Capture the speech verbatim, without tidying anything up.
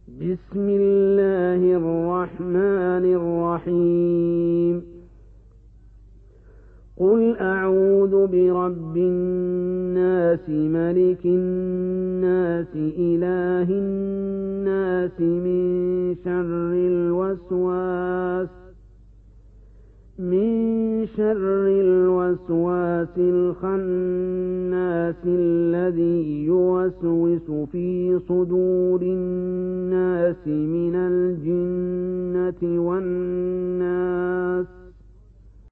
بسم الله الرحمن الرحيم قل أعوذ برب الناس ملك الناس إله الناس من شر الوسواس من شر الوسواس الخناس الذي يوسوس في صدور الناس من الجنة والناس